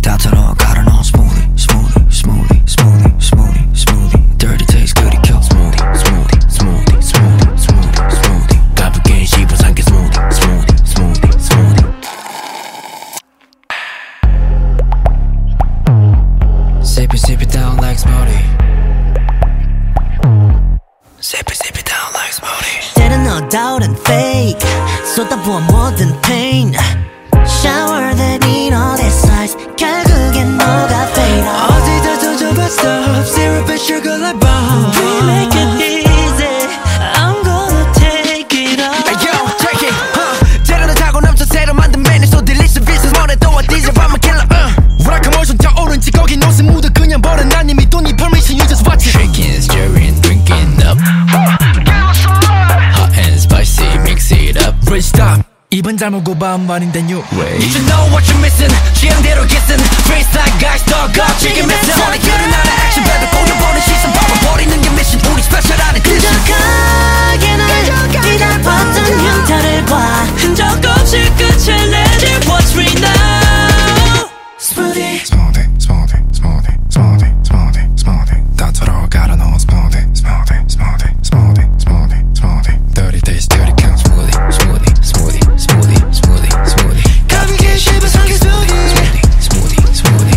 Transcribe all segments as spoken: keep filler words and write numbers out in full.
다 털어 갈아 넣어 smoothie smoothie smoothie smoothie smoothie smoothie dirty taste 그리 켜 smoothie smoothie smoothie smoothie smoothie smoothie 가볍게 씹어 삼켜 smoothie smoothie smoothie smoothie Sip it sip it down like smoothie Sip it sip it down like smoothie 때는 no doubt and fake 쏟아부어 뭐든 pain Shower that need all this size 결국엔 너가 fade out 어디다 던져봐 stop syrup and sugar like bomb We make it easy I'm gonna take it all Hey yo take it huh 재료를 타고 넘쳐 새로 만든 메뉴 so delicious business 뭐래 또 어디서 밤은 killer uh 우락한 몰성 타오른지 거기 노스 묻어 그냥 버려 난 이미 돈 이 permission you just watch it Shaking, stirring, drinking up Hot and spicy mix it up Rich stop 이번 잘못 고밤 아닌데 new way You should know what you're missing 취향대로 kissing Freestyle guys talk up chicken missing 오늘 일어나는 action 배도 꼬여보는 시선 봐버리는 게 mission 우리 special 안 edition 끈적하게 날 뒤덮었던 흉터를 봐 흔적 없이 끝을 내줄 what's free now Smoothie Smoothie, smoothie, smoothie, smoothie, smoothie, smoothie 다 털어 갈아 넣어 smoothie, smoothie, smoothie, smoothie, smoothie, smoothie dirty taste, dirty count smoothie, smoothie, smoothie, smoothie, smoothie, smoothie 가볍게 씹어 삼켜 smoothie smoothie, smoothie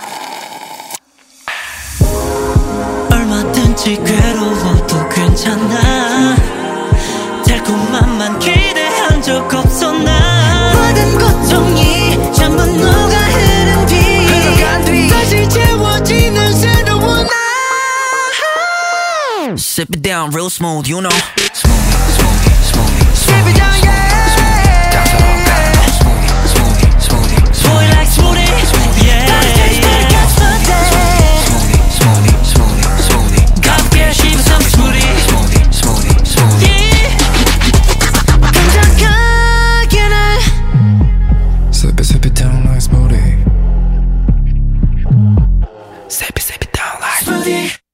얼마든지 괴로워도 괜찮아 달콤함만 기대한 적 없어 나 모든 고통이 전부 녹아흐른 뒤 흘러간 뒤 다시 채워지는 새로운 나 Sip it down real smooth you know Smoothie, smoothie, smoothie Sip it down yeah 다 털어 갈아 넣어 smoothie smoothie smoothie Boy like smoothie yeah Smoothie, smoothie, smoothie, smoothie 가볍게 씹어 삼켜 smoothie Smoothie, smoothie, smoothie 끈적하게 날 Sip it, sip it down like smoothie Sip it, sip it down like smoothie